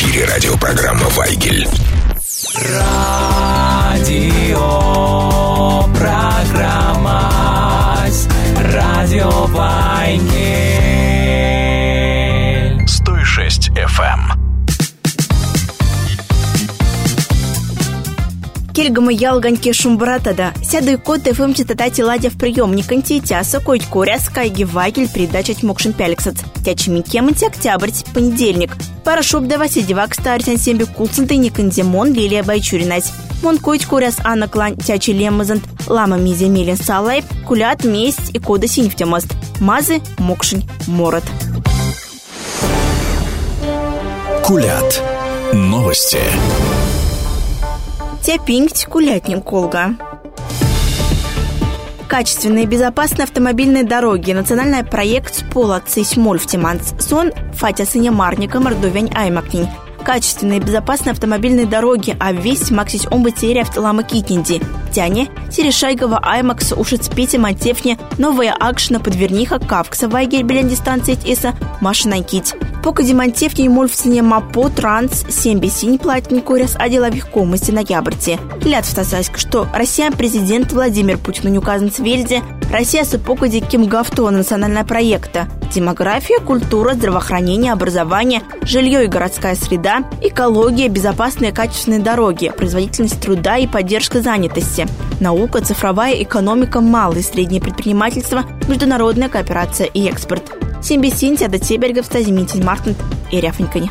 эфире радиопрограмма «Вайгель». Радиопрограмма «Радио Вайгель». 106 FM. Кельгама ялганьке шумбратада. Сяду код ФМ частота ладя в приемник антитяса, койт куря, скайги Вайгель, передачать мокшин пяликсац. Тячими кеманти октябрь, понедельник. Пара шуб даваси девак старсен семби кулценты никандемон Лилия Байчуринась. Мон койт куря с Анна Клань тячи лемазант, лама мизе милен салайп, кулят месть и кода синьфтемаст. Мазы мокшин морот. Кулят. Новости. Тяпинgt кулятнем колга. Качественные и безопасные автомобильные дороги. Национальный проект «Спола Цейсмоль в Тиманс». Сон Фатя Сыня Марника Мордовень Аймакнин. Качественные и безопасные автомобильные дороги, а весь максись омбатерия автолама Китнинди. Тяне, Серешайгова Аймакс, Ушицпете, Мантефне, Новая Акшна, Подверниха, Кавкса, Вайгель, Белян дистанция Эса, Машина Кить. Пока Демантефне и Мольфсене Мапо, Транс, Сембесинь, Платин, Коряс, Аделових Комости, Ноябрьте. Лят в Тасайск, что Россия президент Владимир Путин не указан в Свельде, Россия с эпокой Кимгавто национального проекта. Демография, культура, здравоохранение, образование, жилье и городская среда, экология, безопасные и качественные дороги, производительность труда и поддержка занятости, наука, цифровая экономика, малое и среднее предпринимательство, международная кооперация и экспорт. Сембесинь, Сяда Тебергов, Стазимитин Мартинт и Ряфанькани.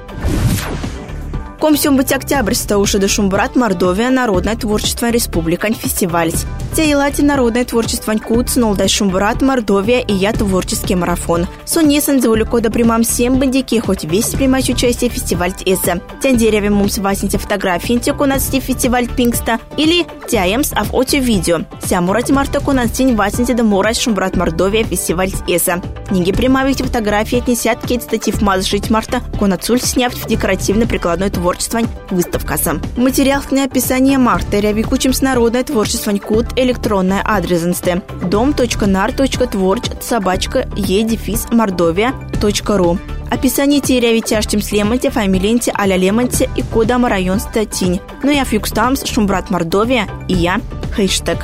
Комсюм быть октябрьста уши до Шумбрат Мордовия Народное творчество Республикань фестиваль. Тяилати Народное творчество Куц, Нолдай Шумбрат Мордовия и я творческий марафон. Сонесан за уликода примам 7 бандики, хоть весь принимать участие в фестиваль Эса. Тян деревья мумс васните фотографии текунацти фестиваль Пингста или тяемс а в отю видео. Сямурать марта кунацтень васните да мурать Шумбрат Мордовия фестиваль Эса. Книги примавите фотографии отнесят кейт статив маз жить марта кунацуль снять в декоративно-прикладной творчество выставка. Материал к описание марта рявикучим с народное творчество кут электронная адресенсте dom.nar.tворч@e-mordovia.ru. Описание теряви тяжтим слеманте, фамилиенте, аля леманте и кодам район статинь. Ну и афюкстамс Шумбрат Мордовия и я хэштег.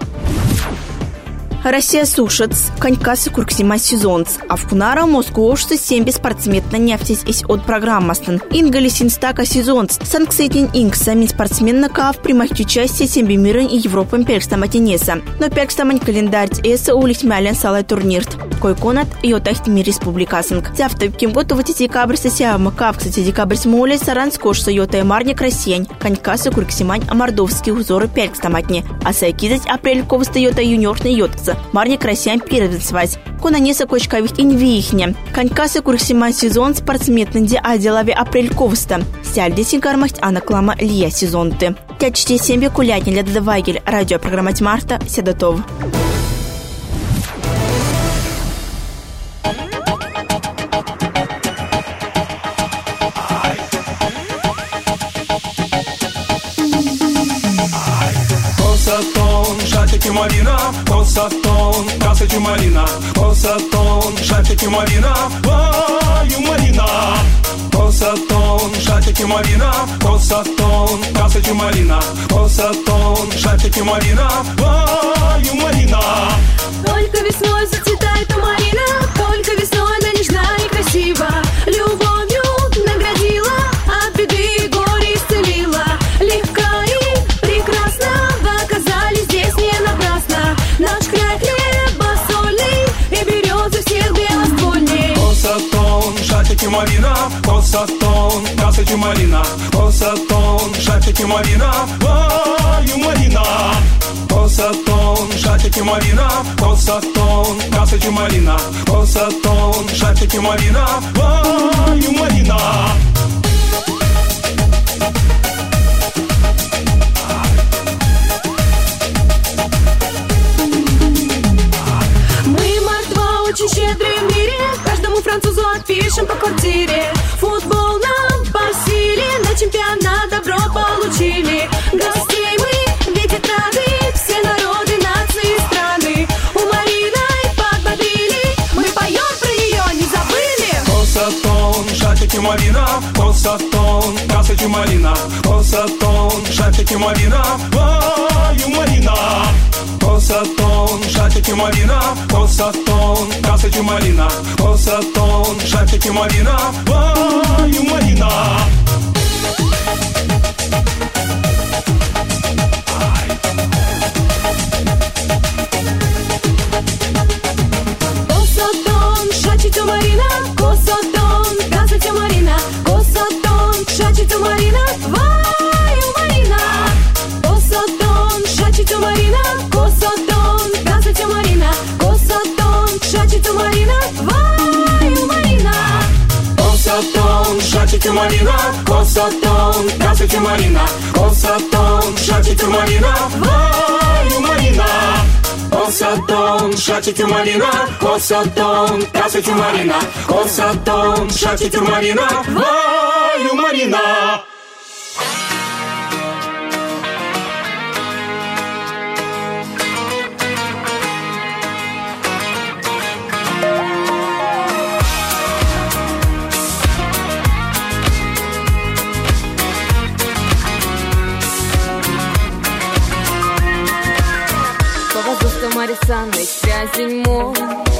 Россия сушец, конькасы курксима сезонц, а в Кунара Москвошцы 7 спортсменна нефтись из от программастан. Ингали синстака сезонц, Санксейтин инг сами спортсменна кав примать участие 7 мирен и Европам перкстаматинеса. Но перкстамань календарь эса улить мялен салай турнирт. Койконат йотахт ми республикасынг. Завтра кем готовы декабрь сосяма кав, кстати, декабрь смоле саранскошса йотай марник Россиян, конькасы курксимань мордовские узоры перкстаматни. А сайкизать апрель ковста йотай юниорный йотца. Марник Россиян передвинцвать. Конанеса кочкавих инвихня. Конькасы курксима сезон спортсменнде аделави апрель ковста. Сяльдесин кармахт анаклама лия сезонты. Тячте семье кулятни для Вайгель. Радиопрограмма Марта Седотов. Малина, Косатон, красочи малина, Косатон, шатики малина, ваю малина. Косатон, шатики малина, Косатон, красочи малина, Косатон, шатики малина, ваю малина. Только весной зацветает малина, только весной она нежна и красива. Любовью наградила, от беды горе исцелила. Легка и прекрасна, вы оказались здесь не напрасно. Наш край хлебосольный и березы всех белоствольней. Косатон, шатики малина, Косатон, красочи малина, Косатон, шатики малина, ваю малина. Косатон, шатики малина, Косатон, красочи малина, Косатон, шатики малина, ваю малина. Очень щедрые в мире, каждому французу отпишем по квартире. Футбол нам по силе, на чемпионат добро получили. Гостей мы видят рады, все народы, нации, страны. Умориной подбодрили, мы поем про нее, не забыли. Косатон, шатики малина, Косатон, красочная малина, Косатон, шапики малина, ваю малина. Косатон, шапики малина, Косатон, красочная малина, Косатон, шапики малина, ваю малина. Косатон, шачите Марина, Косатон, красоте Марина, Косатон, шачите Марина, ваю Марина. Косатон, шачите Марина, Косатон, красоте Марина, Косатон, шачите Марина, ваю Марина. Косатон, шачите Марина, Косатон, красочная малина, Косатон, шачите Марина, ваю малина. Косатон, шачите малина, Косатон, красочная малина, Косатон, шачите малина, ваю малина. Marisan'la связень мой.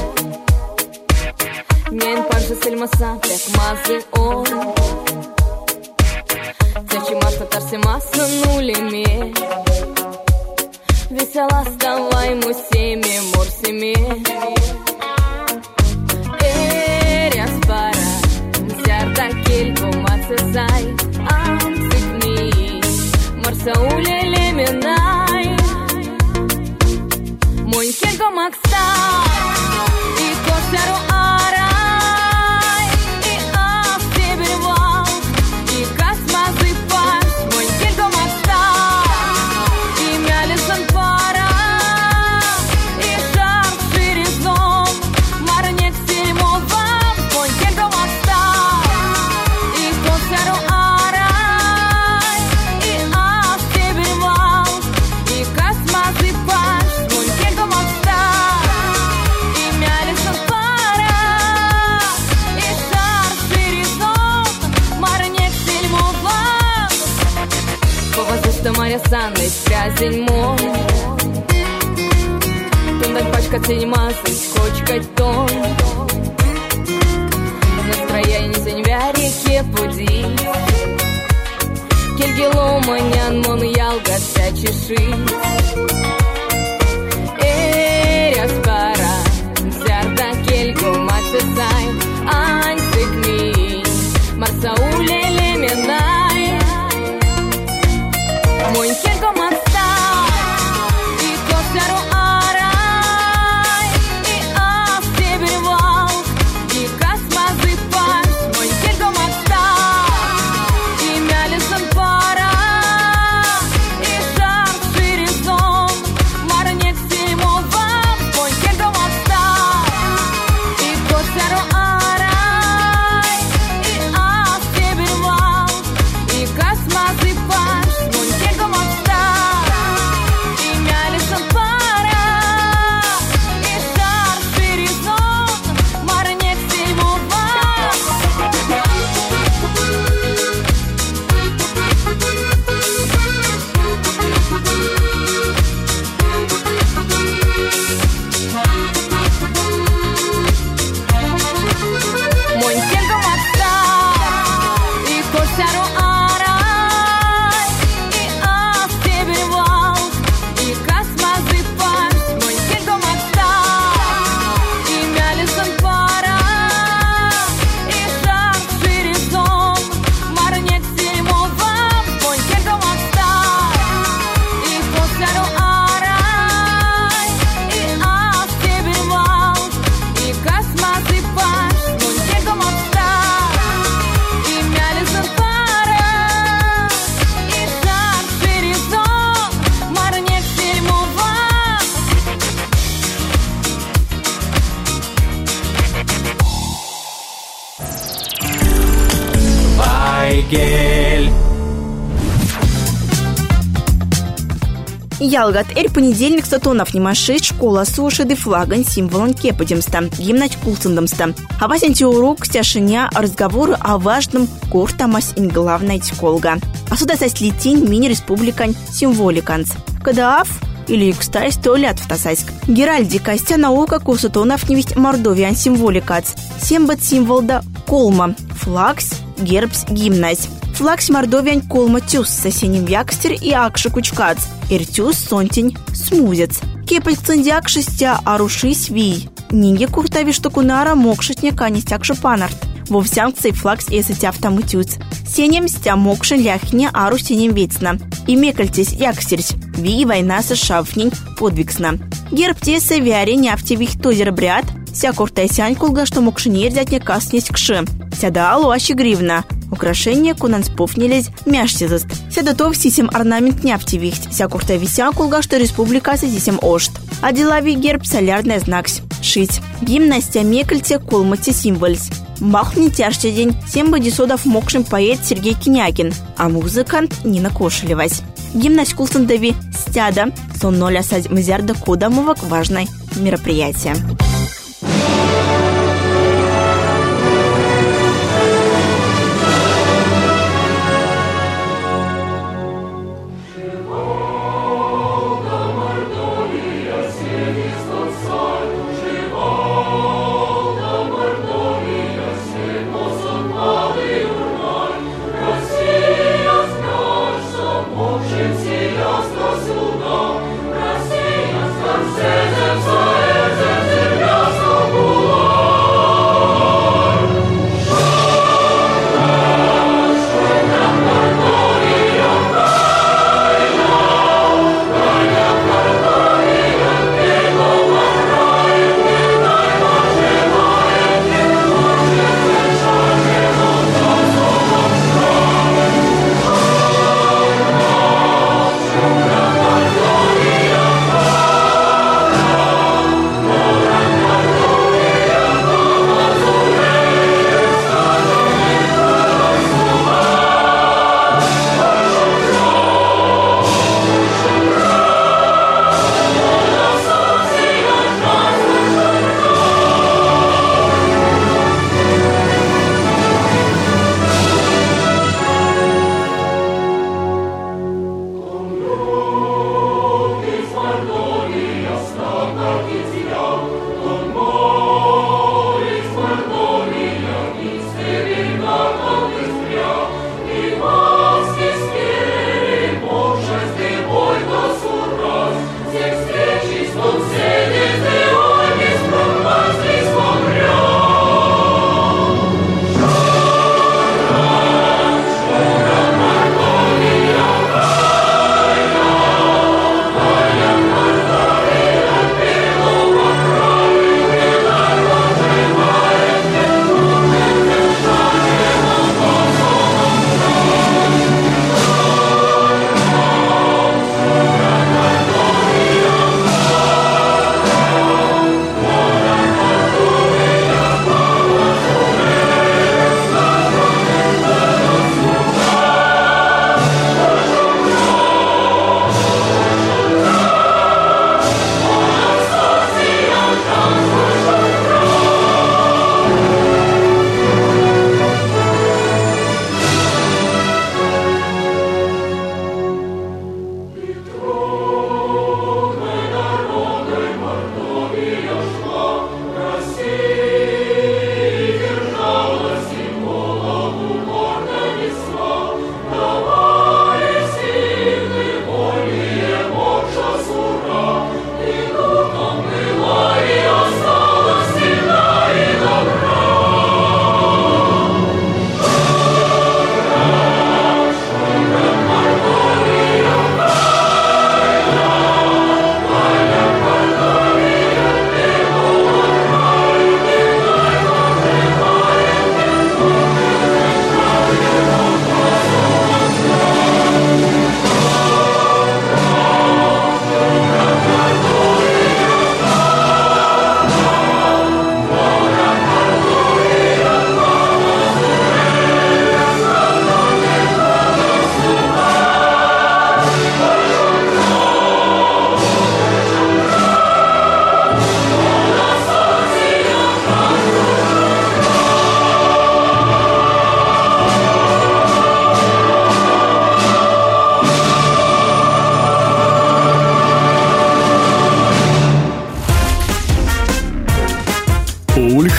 Мен парша сельмаса, пекмазы он. Тячи марта тарсимаса нулими. Весела ставай мусими мурсими. Эряс пара, зярда кельку мацесай. Амцикни, марса улеле минай. Мой келько макста, и косару арай, и автебервал, и космазы пас. Мой келько макста, и мялисан пара, и шар ширизом, марнек сельмова. Мой келько макста, и косару арай, и автебервал, и космазы пас. Мария Санной связень мой. Тундан пачка цинемасы, скочкать тон. Настроение зеньвя реке пуди. Кельгеломанян мон ялга вся чешит. Эряс пара, зярда кельку мацесай. Ансикми, марсауле леменай. Мой келько макста, и косару арай, и автебервал, и космазы пас. Мой келько макста, и мялисан пара, и шар ширизом, марнек сельмова. Мой келько макста, и косару арай, и автебервал, и космазы пас. Вайгель. Ялгат, понедельник сатонов немаши школа сушиды флаган символом кепадемста, гимнать кулсандамста. А басенти урок стяшиня разговоры о важном куртамась ин главной тиколга. А сюда сослетень мини-республикань символиканц. Кадаав или кстай 100 лет в Тасайск. Геральди костя наука кусатонов невесть мордовиан символикац. Сембат символ да колма. Флагс, гербс, гимнась. Флагс мордовиан колма тюс сосеним вякстер и акши кучкац. Иртюс сонтень смузец. Кепать цендяк шестя арушись вий. Ниги куртави штукунара мокшитня канистяк шипанарт. Во всям цей флагс эсетя автомытюц. Сенем стя мокшин ляхня ару сенем ветсна. И мекальтесь якстерсь. Ви война США внень подвигсна. Герб теса вяре няфтевих тозер бряд. Ся куртайсянь кулга, что мокшинер дятня каснесь кши. Ся да алуаши гривна. Украшение кунанспов не лезь мяштезаст. Ся дотов сисем орнамент няфтевихть. Ся куртайвися кулга, что республика сисем ошт. А делави герб солярный знакс. Шить. Гимнастя мекальте колмати символьс. Махни тяжче день. 7 бодисодов мокшим поэт Сергей Кинякин, а музыкант Нина Кошелевась. Гимнасть кулсандави стяда сон 0 мазярда кодамовок важное мероприятие. Россия,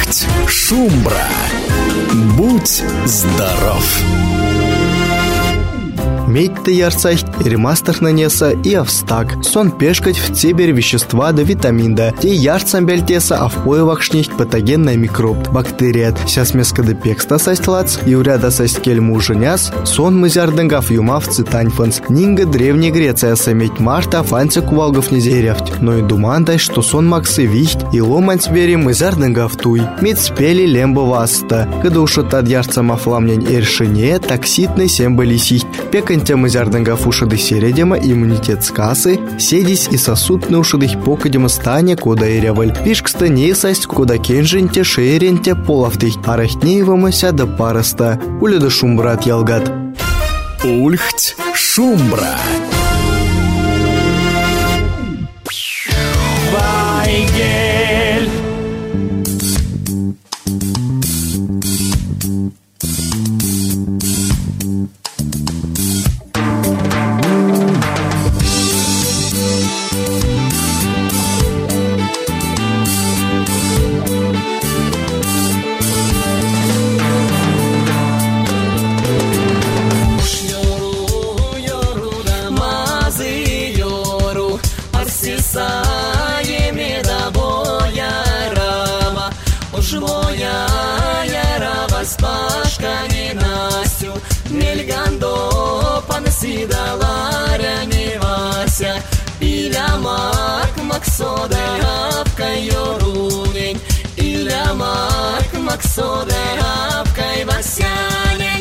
Ульхть, шумбра. Будь здоров. Медь-то ярцах, ремастер нанеса и австак. Сон пешкать в цибер вещества да витаминда. Те ярцам бельтеса, а в поевах шнихт патогенный микроб, бактерият. Сяс меска да пекста састлац, и уряда састель муженяс, сон мызярдынгав юмав цитаньфанс. Нинга древняя Греция саметь марта фанцы кувалгов незерявть. Но и думандай, что сон максы вихть, и ломань свери мызярдынгав туй. Мид спели лембо васта. Когда ушат от ярцам афламнень эршине, такситный сембали сихть. Пекантем изярдынгав ушады середема иммунитет скасы, седись и сосудный ушадых покадема стане кода и ряваль. Пишкста не састь кода кенженте шеренте полавтых, а рахнеевамася да параста. Уля да шумбрат ялгат. Ульхть, шумбра. Вайгель. Максода апкай yorulень, иля Максода апкай васянень.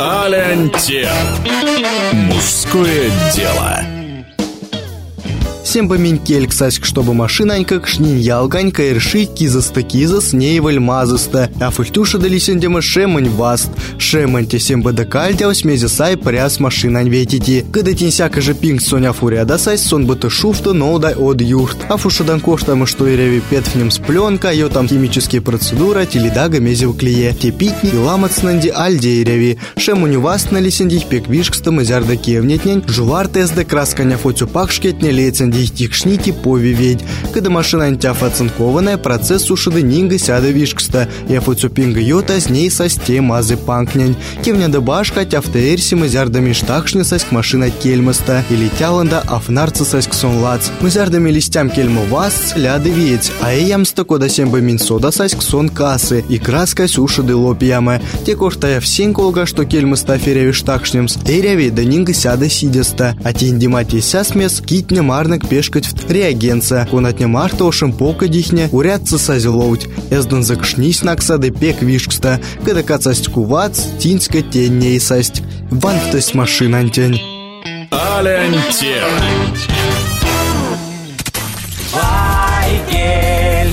Мужское дело. Семба мин кельк саськ, чтобы машинанька кшнин ялганька ирши кизаста с ней вальмазаста. А фультуша дали сендема шемань васт. Шеманьте семба декальдя смезе сай пряс машинань ветити. Когда тинсяка же пинг соня фурия дасай сон быта шуфта ноудай од юрт. А фушадан коштам что и реви пет в нем спленка, ее там химические процедуры, теледага мезев клие. Тепитни и ламацнанди альде и реви. Шемуню васт на лисендих пек вишкста мазярда кевнетнень. Жувар тезда красканя фотю пакшкетня лецендих тикшнити пови ведь. Когда машинань тяф оцинкованная, процесс сушады нинга сяда вишкста. Я фотю пинга йота с ней состе мазы панкнянь. Кевня дебашка тяфтеэрси мазярда миштакшня саськ машина кельмаста. Или тяланда афнарца саськ сонлац. Мазярдами листям кельма васт ляды ведь. А эямста кода семба минсода саськ сон касы. И краска сушады лопьяма. Те коштая всен колга, что кельмаста феряви штакшнемс. Эряви да нинга сяда сидеста. А тиндимати сясмес китня марнак пешкать в реагенца. Конатня марта ошим пока дихня урядца сазилоуть. Эздан закшнись наксады пек вишкста. Когда кацасть кувац, тинска тень и састь. Вантась машинантень. Алянтер. Вайгель.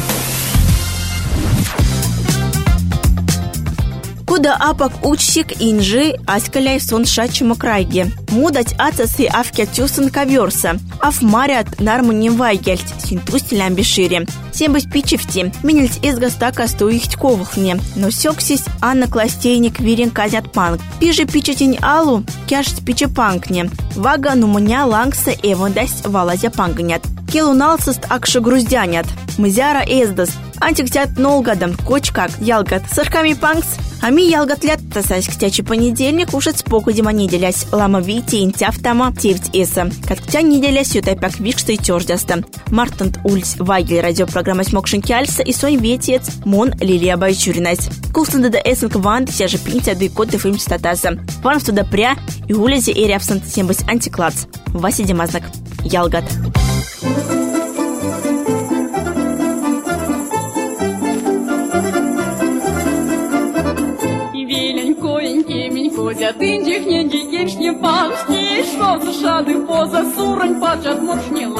Куда апак учсик инжи аскаляй сон шачима крайге. Мудать ацасы авке тюсын коверса. Аф марят нармунем вайгельт синтустилям бешире. Сембась пичевти. Минельц изгастака стоихть ковухне. Но сёксись анна кластейник вирен казят панк. Пиже пичетень алу кяшт пиче панкне. Вага нумуня лангса эвондась валазя пангнят. Келуналсыст акши груздянят. Мызяра эздас. Антиктят нолгадам, кочкак, ялгат, сашками панкс. А ми ялгат лят тасась ктячи понедельник ушат споку дима неделясь лама вити интяфтама тевть эса. Катктя неделясь ютайпак викшта и тёждяста. Мартант ульс вайгель радиопрограмма смокшин кяльса и сон ветец мон Лилия Байчуринайс. Кулстанда да эсен квант ся же пинтя да и кот фильм статаса. Ван туда пря и улези эряпсант сембась антиклац. Вася Демазнак. Ялгат. Тындих не гигешне паншни, что за шады поза сурань паджат моршнила.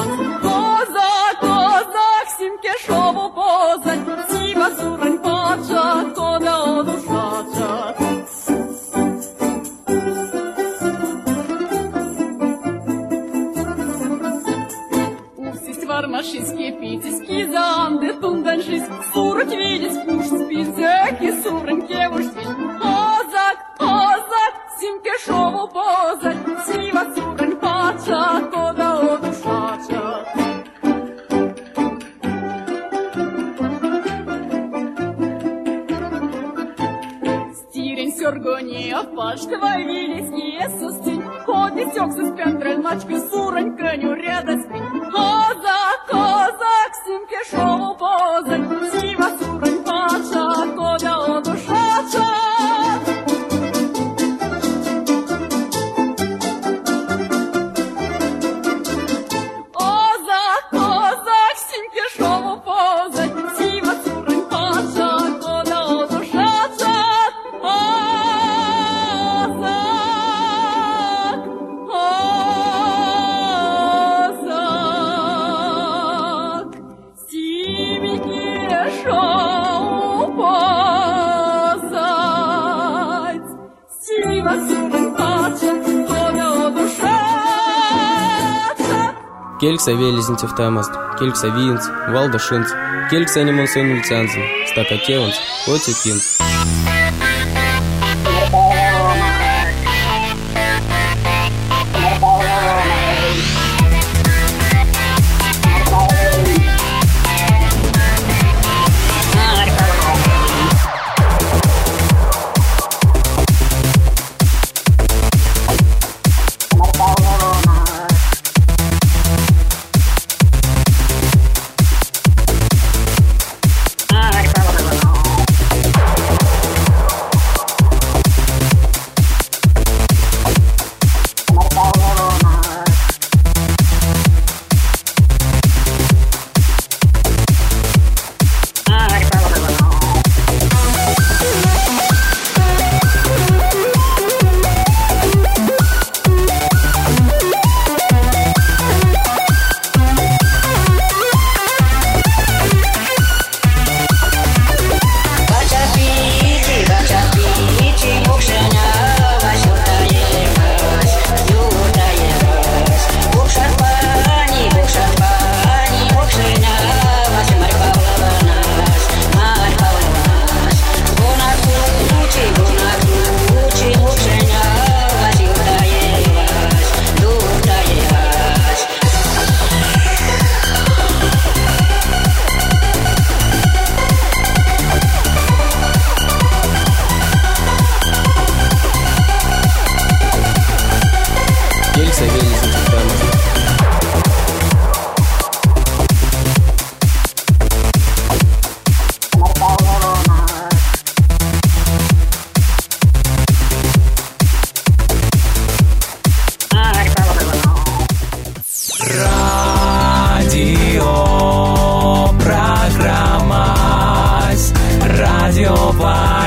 Козак, симке шову поза, сива сурань паджат, кода одушаджат. Усисть вармашистские питиски, занды тунданшис, сурать видеть пуш, спизеки, сурань кевушки. Козак, симке шову поза, сива сурань паджат, кода одушаджат. Стирень сёргония паш, твои вилиские сустень, ходит сёксус пентрель мачка, сурань коню рядоспень. Козак, симке шову поза, сива сурань паджат, кода одушаджат. Келькса велизинцев тамаст, келькса винц, валда шинц, келькса анимон сын ульцанзен, стака кеванс, оти кинц.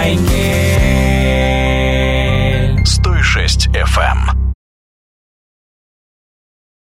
Айгель. 106 FM.